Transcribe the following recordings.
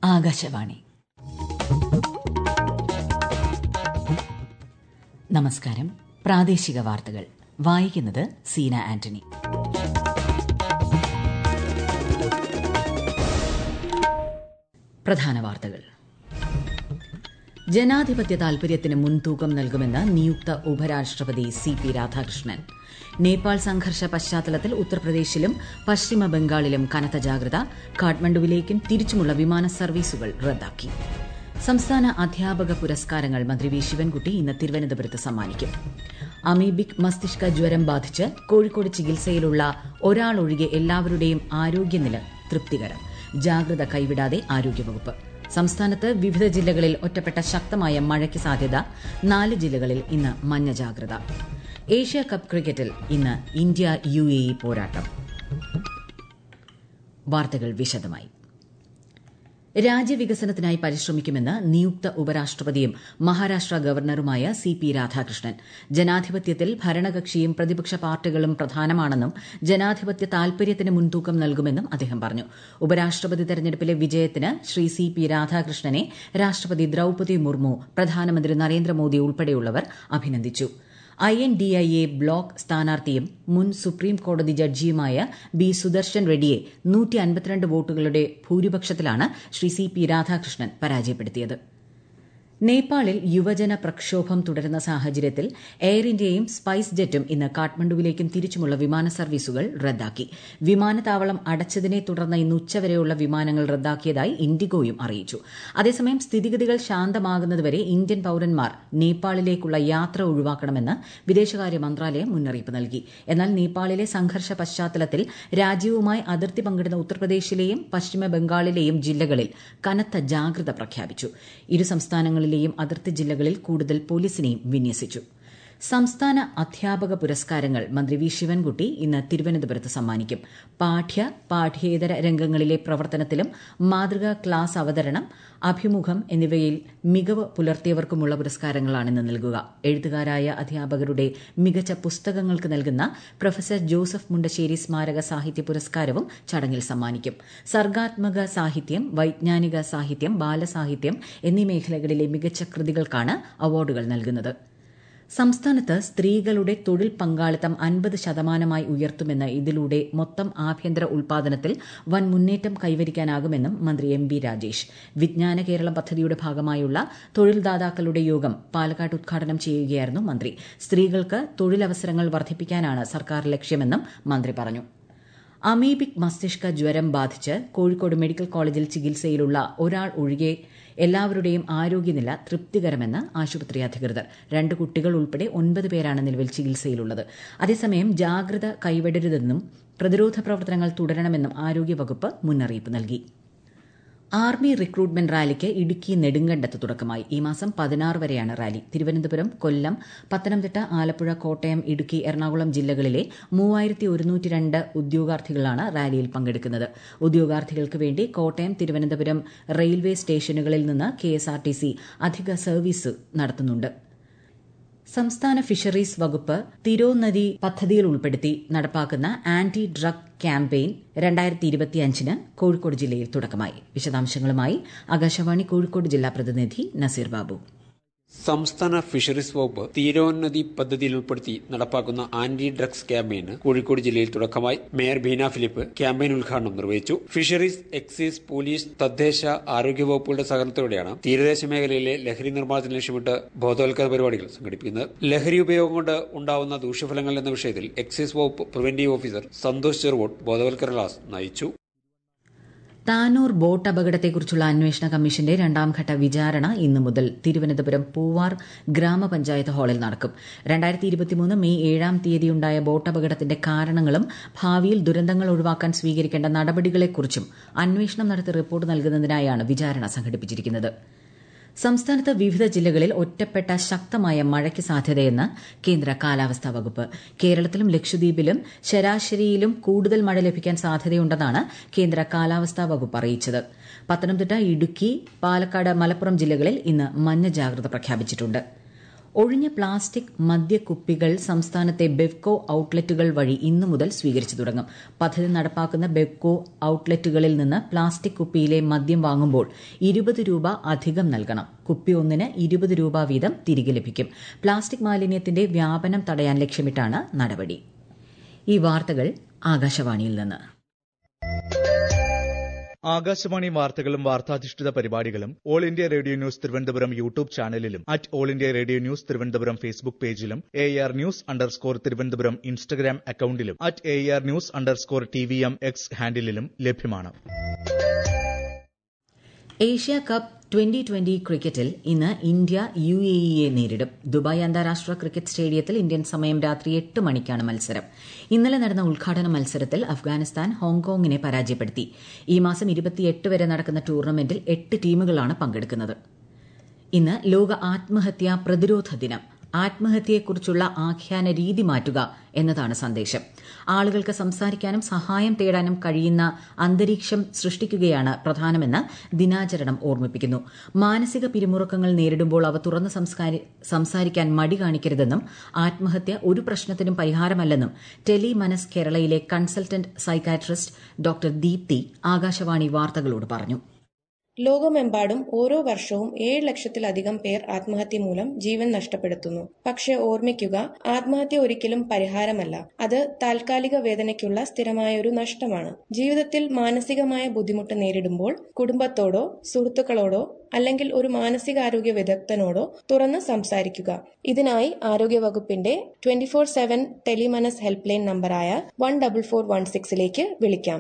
ആകാശവാണി. നമസ്കാരം. പ്രാദേശിക വാർത്തകൾ വായിക്കുന്നത് സീന ആന്റണി. പ്രധാന വാർത്തകൾ. ജനാധിപത്യ താൽപര്യത്തിന് മുൻതൂക്കം നൽകുമെന്ന് നിയുക്ത ഉപരാഷ്ട്രപതി CP രാധാകൃഷ്ണൻ. നേപ്പാൾ സംഘർഷ പശ്ചാത്തലത്തിൽ ഉത്തർപ്രദേശിലും പശ്ചിമ ബംഗാളിലും കനത്ത ജാഗ്രത. കാഠ്മണ്ഡുവിലേക്കും തിരിച്ചുമുള്ള വിമാന സർവീസുകൾ റദ്ദാക്കി. സംസ്ഥാന അധ്യാപക പുരസ്കാരങ്ങൾ മന്ത്രി വി ശിവൻകുട്ടി ഇന്ന് തിരുവനന്തപുരത്ത് സമ്മാനിക്കും. അമീബിക് മസ്തിഷ്ക ജ്വരം ബാധിച്ച് കോഴിക്കോട് ചികിത്സയിലുള്ള ഒരാളൊഴികെ എല്ലാവരുടെയും ആരോഗ്യനില തൃപ്തികരം. ജാഗ്രത കൈവിടാതെ ആരോഗ്യവകുപ്പ്. സംസ്ഥാനത്ത് വിവിധ ജില്ലകളിൽ ഒറ്റപ്പെട്ട ശക്തമായ മഴയ്ക്ക് സാധ്യത. 4 ജില്ലകളിൽ ഇന്ന് മഞ്ഞ ജാഗ്രത. ഏഷ്യ കപ്പ് ക്രിക്കറ്റിൽ ഇന്ന് ഇന്ത്യ UAE പോരാട്ടം. വാർത്തകൾ വിശദമായി. രാജ്യവികസനത്തിനായി പരിശ്രമിക്കുമെന്ന് നിയുക്ത ഉപരാഷ്ട്രപതിയും മഹാരാഷ്ട്ര ഗവർണറുമായ CP രാധാകൃഷ്ണൻ. ജനാധിപത്യത്തിൽ ഭരണകക്ഷിയും പ്രതിപക്ഷ പാർട്ടികളും പ്രധാനമാണെന്നും ജനാധിപത്യ താൽപര്യത്തിന് മുൻതൂക്കം നൽകുമെന്നും അദ്ദേഹം പറഞ്ഞു. ഉപരാഷ്ട്രപതി തെരഞ്ഞെടുപ്പിലെ വിജയത്തിന് ശ്രീ CP രാധാകൃഷ്ണനെ രാഷ്ട്രപതി ദ്രൌപദി മുർമു, പ്രധാനമന്ത്രി നരേന്ദ്രമോദി ഉൾപ്പെടെയുള്ളവർ അഭിനന്ദിച്ചു. INDIA ബ്ലോക്ക് സ്ഥാനാർത്ഥിയും മുൻ സുപ്രീം കോടതി ജഡ്ജിയുമായ B സുദർശൻ റെഡ്ഡിയെ 152 വോട്ടുകളുടെ ഭൂരിപക്ഷത്തിലാണ് ശ്രീ CP രാധാകൃഷ്ണൻ പരാജയപ്പെടുത്തിയത്. നേപ്പാളിൽ യുവജന പ്രക്ഷോഭം തുടരുന്ന സാഹചര്യത്തിൽ എയർ ഇന്ത്യയും സ്പൈസ് ജെറ്റും ഇന്ന് കാഠ്മണ്ഡുവിലേക്കും തിരിച്ചുമുള്ള വിമാന സർവീസുകൾ റദ്ദാക്കി. വിമാനത്താവളം അടച്ചതിനെ തുടർന്ന് ഇന്ന് ഉച്ചവരെയുള്ള വിമാനങ്ങൾ റദ്ദാക്കിയതായി ഇൻഡിഗോയും അറിയിച്ചു. അതേസമയം സ്ഥിതിഗതികൾ ശാന്തമാകുന്നതുവരെ ഇന്ത്യൻ പൌരന്മാർ നേപ്പാളിലേക്കുള്ള യാത്ര ഒഴിവാക്കണമെന്ന് വിദേശകാര്യ മന്ത്രാലയം മുന്നറിയിപ്പ് നൽകി. എന്നാൽ നേപ്പാളിലെ സംഘർഷ പശ്ചാത്തലത്തിൽ രാജ്യവുമായി അതിർത്തി പങ്കിടുന്ന ഉത്തർപ്രദേശിലെയും പശ്ചിമ ബംഗാളിലെയും ജില്ലകളിൽ കനത്ത ജാഗ്രത പ്രഖ്യാപിച്ചു. ഇരു സംസ്ഥാനങ്ങളിലെയും അതിർത്തി ജില്ലകളിൽ കൂടുതൽ പോലീസിനെയും വിന്യസിച്ചു. സംസ്ഥാന അധ്യാപക പുരസ്കാരങ്ങൾ മന്ത്രി വി ശിവൻകുട്ടി ഇന്ന് തിരുവനന്തപുരത്ത് സമ്മാനിക്കും. പാഠ്യേതര രംഗങ്ങളിലെ പ്രവർത്തനത്തിലും മാതൃകാ ക്ലാസ് അവതരണം, അഭിമുഖം എന്നിവയിൽ മികവ് പുലർത്തിയവർക്കുമുള്ള പുരസ്കാരങ്ങളാണ് ഇന്ന് നൽകുക. എഴുത്തുകാരായ അധ്യാപകരുടെ മികച്ച പുസ്തകങ്ങൾക്ക് നൽകുന്ന പ്രൊഫസർ ജോസഫ് മുണ്ടശ്ശേരി സ്മാരക സാഹിത്യ പുരസ്കാരവും ചടങ്ങിൽ സമ്മാനിക്കും. സർഗാത്മക സാഹിത്യം, വൈജ്ഞാനിക സാഹിത്യം, ബാലസാഹിത്യം എന്നീ മേഖലകളിലെ മികച്ച കൃതികൾക്കാണ് അവാർഡുകൾ നൽകുന്നത്. സംസ്ഥാനത്ത് സ്ത്രീകളുടെ തൊഴിൽ പങ്കാളിത്തം 50% ഉയർത്തുമെന്ന് ഇതിലൂടെ മൊത്തം ആഭ്യന്തര ഉൽപാദനത്തിൽ വൻ മുന്നേറ്റം കൈവരിക്കാനാകുമെന്നും മന്ത്രി MB രാജേഷ്. വിജ്ഞാന കേരളം പദ്ധതിയുടെ ഭാഗമായുള്ള തൊഴിൽദാതാക്കളുടെ യോഗം പാലക്കാട് ഉദ്ഘാടനം ചെയ്യുകയായിരുന്നു മന്ത്രി. സ്ത്രീകൾക്ക് തൊഴിലവസരങ്ങൾ വർദ്ധിപ്പിക്കാനാണ് സർക്കാർ ലക്ഷ്യമെന്നും മന്ത്രി പറഞ്ഞു. അമീബിക് മസ്തിഷ്ക ജ്വരം ബാധിച്ച് കോഴിക്കോട് മെഡിക്കൽ കോളേജിൽ ചികിത്സയിലുള്ള ഒരാൾ ഒഴികെ എല്ലാവരുടെയും ആരോഗ്യനില തൃപ്തികരമെന്ന് ആശുപത്രി അധികൃതർ. 2 കുട്ടികൾ ഉൾപ്പെടെ 9 പേരാണ് നിലവിൽ ചികിത്സയിലുള്ളത്. അതേസമയം ജാഗ്രത കൈവിടരുതെന്നും പ്രതിരോധ പ്രവർത്തനങ്ങൾ തുടരണമെന്നും ആരോഗ്യവകുപ്പ് മുന്നറിയിപ്പ് നൽകി. ആർമി റിക്രൂട്ട്മെന്റ് റാലിക്ക് ഇടുക്കി നെടുങ്കണ്ടത്ത് തുടക്കമായി. ഈ മാസം 16 വരെയാണ് റാലി. തിരുവനന്തപുരം, കൊല്ലം, പത്തനംതിട്ട, ആലപ്പുഴ, കോട്ടയം, ഇടുക്കി, എറണാകുളം ജില്ലകളിലെ 3102 ഉദ്യോഗാർത്ഥികളാണ് റാലിയിൽ പങ്കെടുക്കുന്നത്. ഉദ്യോഗാർത്ഥികൾക്ക് വേണ്ടി കോട്ടയം, തിരുവനന്തപുരം റെയിൽവേ സ്റ്റേഷനുകളിൽ നിന്ന് KSRTC അധിക സർവീസ് നടത്തുന്നുണ്ട്. സംസ്ഥാന ഫിഷറീസ് വകുപ്പ് തിരോനദി പദ്ധതിയിൽ ഉൾപ്പെടുത്തി നടപ്പാക്കുന്ന ആന്റി ഡ്രഗ് ക്യാമ്പയിൻ 2025 കോഴിക്കോട് ജില്ലയിൽ തുടക്കമായി. വിശദാംശങ്ങളുമായി ആകാശവാണി കോഴിക്കോട് ജില്ലാ പ്രതിനിധി നസീർ ബാബു. സംസ്ഥാന ഫിഷറീസ് വകുപ്പ് തീരോന്നതി പദ്ധതിയിൽ ഉൾപ്പെടുത്തി നടപ്പാക്കുന്ന ആന്റി ഡ്രഗ്സ് ക്യാമ്പയിന് കോഴിക്കോട് ജില്ലയിൽ തുടക്കമായി. മേയർ ബീന ഫിലിപ്പ് ക്യാമ്പയിൻ ഉദ്ഘാടനം നിർവഹിച്ചു. ഫിഷറീസ്, എക്സൈസ്, പോലീസ്, തദ്ദേശ, ആരോഗ്യ വകുപ്പുകളുടെ സഹകരണത്തോടെയാണ് തീരദേശ മേഖലയിലെ ലഹരി നിർമ്മാർജ്ജനം ലക്ഷ്യമിട്ട് ബോധവൽക്കരണ പരിപാടികൾ സംഘടിപ്പിക്കുന്നത്. ലഹരി ഉപയോഗം കൊണ്ട് ഉണ്ടാവുന്ന ദൂഷ്യഫലങ്ങൾ എന്ന വിഷയത്തിൽ എക്സൈസ് വകുപ്പ് പ്രിവന്റീവ് ഓഫീസർ സന്തോഷ് ചെറുവോട്ട് ബോധവൽക്കരണ ക്ലാസ് നയിച്ചു. താനൂർ ബോട്ട് അപകടത്തെക്കുറിച്ചുള്ള അന്വേഷണ കമ്മീഷന്റെ 2ാംഘട്ട വിചാരണ ഇന്നു മുതൽ തിരുവനന്തപുരം പൂവാർ ഗ്രാമപഞ്ചായത്ത് ഹാളിൽ നടക്കും. 2023 മെയ് 7-ാം തീയതിയുണ്ടായ ബോട്ട് അപകടത്തിന്റെ കാരണങ്ങളും ഭാവിയിൽ ദുരന്തങ്ങൾ ഒഴിവാക്കാൻ സ്വീകരിക്കേണ്ട നടപടികളെക്കുറിച്ചും അന്വേഷണം നടത്തി റിപ്പോർട്ട് നൽകുന്നതിനായാണ് വിചാരണ സംഘടിപ്പിച്ചിരിക്കുന്നത്. സംസ്ഥാനത്ത് വിവിധ ജില്ലകളിൽ ഒറ്റപ്പെട്ട ശക്തമായ മഴയ്ക്ക് സാധ്യതയെന്ന് കേന്ദ്ര കാലാവസ്ഥാ വകുപ്പ്. കേരളത്തിലും ലക്ഷദ്വീപിലും ശരാശരിയിലും കൂടുതൽ മഴ ലഭിക്കാൻ സാധ്യതയുണ്ടെന്നാണ് കേന്ദ്ര കാലാവസ്ഥാ വകുപ്പ് അറിയിച്ചത്. പത്തനംതിട്ട, ഇടുക്കി, പാലക്കാട്, മലപ്പുറം ജില്ലകളിൽ ഇന്ന് മഞ്ഞ ജാഗ്രത പ്രഖ്യാപിച്ചിട്ടുണ്ട്. ഒഴിഞ്ഞ പ്ലാസ്റ്റിക് മദ്യക്കുപ്പികൾ സംസ്ഥാനത്തെ ബെവ്കോ ഔട്ട്ലെറ്റുകൾ വഴി ഇന്നു മുതൽ സ്വീകരിച്ചു തുടങ്ങും. പദ്ധതി നടപ്പാക്കുന്ന ബെവ്കോ ഔട്ട്ലെറ്റുകളിൽ നിന്ന് പ്ലാസ്റ്റിക് കുപ്പിയിലെ മദ്യം വാങ്ങുമ്പോൾ 20 രൂപ അധികം നൽകണം. കുപ്പി ഒന്നിന് 20 രൂപ വീതം തിരികെ ലഭിക്കും. പ്ലാസ്റ്റിക് മാലിന്യത്തിന്റെ വ്യാപനം തടയാൻ ലക്ഷ്യമിട്ടാണ് നടപടി. ഈ വാർത്തകൾ ആകാശവാണിയിൽ നിന്ന്. ആകാശവാണി വാർത്തകളും വാർത്താധിഷ്ഠിത പരിപാടികളും all India radio news Thiruvananthapuram YouTube ചാനലിലും all India radio news Thiruvananthapuram Facebook പേജിലും AR News_ തിരുവനന്തപുരം ഇൻസ്റ്റഗ്രാം അക്കൌണ്ടിലും AR News_TVM X ഹാൻഡിലും ലഭ്യമാണ്. ഏഷ്യ കപ്പ് 2020 ക്രിക്കറ്റിൽ ഇന്ന് ഇന്ത്യ UAE നേരിടും. ദുബായ് അന്താരാഷ്ട്ര ക്രിക്കറ്റ് സ്റ്റേഡിയത്തിൽ ഇന്ത്യൻ സമയം രാത്രി 8 മണിക്കാണ് മത്സരം. ഇന്നലെ നടന്ന ഉദ്ഘാടന മത്സരത്തിൽ അഫ്ഗാനിസ്ഥാൻ ഹോങ്കോങ്ങിനെ പരാജയപ്പെടുത്തി. ഈ മാസം 28 വരെ നടക്കുന്ന ടൂർണമെന്റിൽ 8 ടീമുകളാണ് പങ്കെടുക്കുന്നത്. ഇന്ന് ലോക ആത്മഹത്യാ പ്രതിരോധ ദിനം. ആത്മഹത്യയെക്കുറിച്ചുള്ള ആഖ്യാന രീതി മാറ്റുക എന്നതാണ് സന്ദേശം. ആളുകൾക്ക് സംസാരിക്കാനും സഹായം തേടാനും കഴിയുന്ന അന്തരീക്ഷം സൃഷ്ടിക്കുകയാണ് പ്രധാനമെന്ന് ദിനാചരണം ഓർമ്മിപ്പിക്കുന്നു. മാനസിക പിരിമുറുക്കങ്ങൾ നേരിടുമ്പോൾ അവ തുറന്ന് സംസാരിക്കാൻ മടി കാണിക്കരുതെന്നും ആത്മഹത്യ ഒരു പ്രശ്നത്തിനും പരിഹാരമല്ലെന്നും ടെലിമനസ് കേരളയിലെ consultant psychiatrist doctor Deepthi Akashvani വാർത്തകളോട് പറഞ്ഞു. ലോകമെമ്പാടും ഓരോ വർഷവും 7 ലക്ഷത്തിലധികം പേർ ആത്മഹത്യ മൂലം ജീവൻ നഷ്ടപ്പെടുത്തുന്നു. പക്ഷെ ഓർമ്മിക്കുക, ആത്മഹത്യ ഒരിക്കലും പരിഹാരമല്ല. അത് താൽക്കാലിക വേദനയ്ക്കുള്ള സ്ഥിരമായ ഒരു നഷ്ടമാണ്. ജീവിതത്തിൽ മാനസികമായ ബുദ്ധിമുട്ട് നേരിടുമ്പോൾ കുടുംബത്തോടോ സുഹൃത്തുക്കളോടോ അല്ലെങ്കിൽ ഒരു മാനസികാരോഗ്യ വിദഗ്ധനോടോ തുറന്ന് സംസാരിക്കുക. ഇതിനായി ആരോഗ്യവകുപ്പിന്റെ 24/7 ടെലിമനസ് ഹെൽപ്പ് ലൈൻ നമ്പറായ 14416 വിളിക്കാം.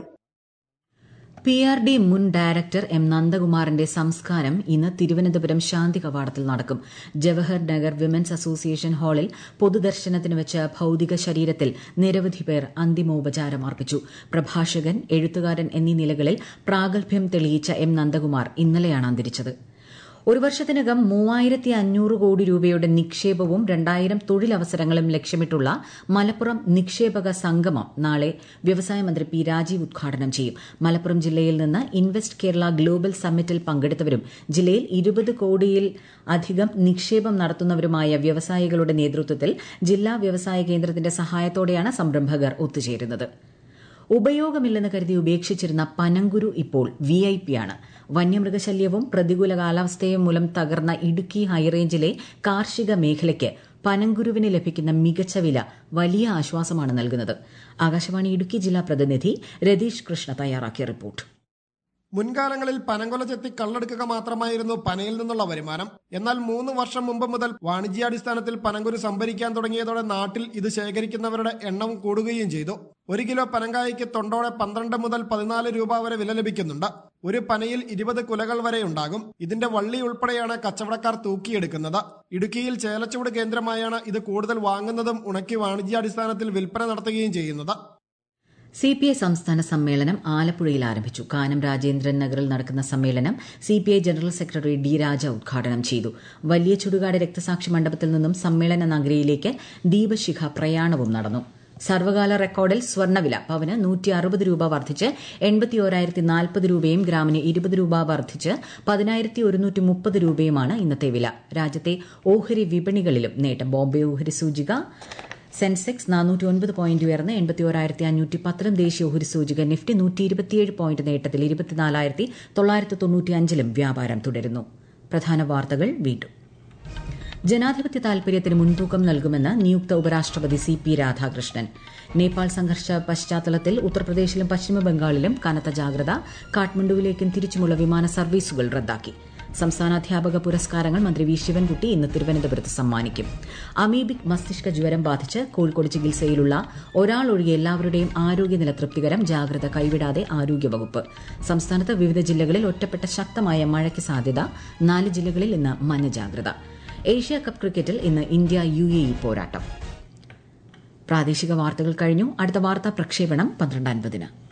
PRD മുൻ ഡയറക്ടർ M. നന്ദകുമാറിന്റെ സംസ്കാരം ഇന്ന് തിരുവനന്തപുരം ശാന്തി കവാടത്തിൽ നടക്കും. ജവഹർ നഗർ വിമൻസ് അസോസിയേഷൻ ഹാളിൽ പൊതുദർശനത്തിന് വെച്ച ഭൌതിക ശരീരത്തിൽ നിരവധി പേർ അന്തിമോപചാരം അർപ്പിച്ചു. പ്രഭാഷകൻ, എഴുത്തുകാരൻ എന്നീ നിലകളിൽ പ്രാഗൽഭ്യം തെളിയിച്ച M. നന്ദകുമാർ ഇന്നലെയാണ് അന്തരിച്ചത്. ഒരു വർഷത്തിനകം 3500 കോടി രൂപയുടെ നിക്ഷേപവും 2000 തൊഴിലവസരങ്ങളും ലക്ഷ്യമിട്ടുള്ള മലപ്പുറം നിക്ഷേപക സംഗമം നാളെ വ്യവസായ മന്ത്രി P. രാജീവ് ഉദ്ഘാടനം ചെയ്യും. മലപ്പുറം ജില്ലയിൽ നിന്ന് ഇൻവെസ്റ്റ് കേരള ഗ്ലോബൽ സമ്മിറ്റിൽ പങ്കെടുത്തവരും ജില്ലയിൽ 20 കോടിയിൽ അധികം നിക്ഷേപം നടത്തുന്നവരുമായ വ്യവസായികളുടെ നേതൃത്വത്തിൽ ജില്ലാ വ്യവസായ കേന്ദ്രത്തിന്റെ സഹായത്തോടെയാണ് സംരംഭകർ ഒത്തുചേരുന്നത്. ഉപയോഗമില്ലെന്ന് കരുതി ഉപേക്ഷിച്ചിരുന്ന പനങ്കുരു ഇപ്പോൾ VIP ആണ്. വന്യമൃഗശല്യവും പ്രതികൂല കാലാവസ്ഥയും മൂലം തകർന്ന ഇടുക്കി ഹൈറേഞ്ചിലെ കാർഷിക മേഖലയ്ക്ക് പനങ്കുരുവിന് ലഭിക്കുന്ന മികച്ച വില വലിയ ആശ്വാസമാണ് നൽകുന്നത്. ആകാശവാണി ഇടുക്കി ജില്ലാ പ്രതിനിധി രതീഷ് കൃഷ്ണ തയ്യാറാക്കിയ റിപ്പോർട്ട്. മുൻകാലങ്ങളിൽ പനങ്കൊല ചെത്തി കള്ളെടുക്കുക മാത്രമായിരുന്നു പനയിൽ നിന്നുള്ള വരുമാനം. എന്നാൽ 3 വർഷം മുമ്പ് മുതൽ വാണിജ്യാടിസ്ഥാനത്തിൽ പനങ്കുരു സംഭരിക്കാൻ തുടങ്ങിയതോടെ നാട്ടിൽ ഇത് ശേഖരിക്കുന്നവരുടെ എണ്ണം കൂടുകയും ചെയ്തു. 1 കിലോ പനങ്കായ്ക്ക് തൊണ്ടോടെ 12 മുതൽ 14 രൂപ വരെ വില ലഭിക്കുന്നുണ്ട്. ഒരു പനയിൽ 20 കുലകൾ വരെ ഉണ്ടാകും. ഇതിന്റെ വള്ളി ഉൾപ്പെടെയാണ് കച്ചവടക്കാർ തൂക്കിയെടുക്കുന്നത്. ഇടുക്കിയിൽ ചേലച്ചുവട് കേന്ദ്രമായാണ് ഇത് കൂടുതൽ വാങ്ങുന്നതും ഉണക്കി വാണിജ്യാടിസ്ഥാനത്തിൽ വിൽപ്പന നടത്തുകയും ചെയ്യുന്നത്. CPI സംസ്ഥാന സമ്മേളനം ആലപ്പുഴയിൽ ആരംഭിച്ചു. കാനം രാജേന്ദ്രൻ നഗറിൽ നടക്കുന്ന സമ്മേളനം CPI general secretary D. Raja ഉദ്ഘാടനം ചെയ്തു. വലിയ ചുടുകാട് രക്തസാക്ഷി മണ്ഡപത്തിൽ നിന്നും സമ്മേളന നഗരിയിലേക്ക് ദീപശിഖ പ്രയാണവും നടന്നു. സർവകാല റെക്കോർഡിൽ സ്വർണ്ണവില പവന് 160 രൂപ വർദ്ധിച്ച് 81,040 രൂപയും ഗ്രാമിന് 20 രൂപ വർദ്ധിച്ച് 10,130 രൂപയുമാണ് ഇന്നത്തെ വില. രാജ്യത്തെ ഓഹരി വിപണികളിലും നേട്ടം. ബോംബെ ഓഹരി സൂചിക സെൻസെക്സ് 409 പോയിന്റ് ഉയർന്ന് 81,510 ദേശീയ ഓഹരി സൂചിക നിഫ്റ്റി 127 പോയിന്റ് നേട്ടത്തിൽ 24,995 വ്യാപാരം തുടരുന്നു. പ്രധാന വാർത്തകൾ വീണ്ടും. ജനാധിപത്യ താൽപര്യത്തിന് മുൻതൂക്കം നൽകുമെന്ന് നിയുക്ത ഉപരാഷ്ട്രപതി CP രാധാകൃഷ്ണൻ. നേപ്പാൾ സംഘർഷ പശ്ചാത്തലത്തിൽ ഉത്തർപ്രദേശിലും പശ്ചിമബംഗാളിലും കനത്ത ജാഗ്രത. കാഠ്മണ്ഡുവിലേക്കും തിരിച്ചുമുള്ള വിമാന സർവീസുകൾ റദ്ദാക്കി. സംസ്ഥാന അധ്യാപക പുരസ്കാരങ്ങൾ മന്ത്രി വി. ശിവൻകുട്ടി ഇന്ന് തിരുവനന്തപുരത്ത് സമ്മാനിക്കും. അമീബിക് മസ്തിഷ്ക ജ്വരം ബാധിച്ച് കോഴിക്കോട് ചികിത്സയിലുള്ള ഒരാൾ ഒഴികെ എല്ലാവരുടെയും ആരോഗ്യനില തൃപ്തികരം. ജാഗ്രത കൈവിടാതെ ആരോഗ്യവകുപ്പ്. സംസ്ഥാനത്ത് വിവിധ ജില്ലകളിൽ ഒറ്റപ്പെട്ട ശക്തമായ മഴയ്ക്ക് സാധ്യത. 4 ജില്ലകളിൽ ഇന്ന് മഞ്ഞ ജാഗ്രത. ഏഷ്യ കപ്പ് ക്രിക്കറ്റിൽ ഇന്ന് ഇന്ത്യ UAE പോരാട്ടം. പ്രാദേശിക വാർത്തകൾ കഴിഞ്ഞു. അടുത്ത വാർത്താ പ്രക്ഷേപണം 12:50.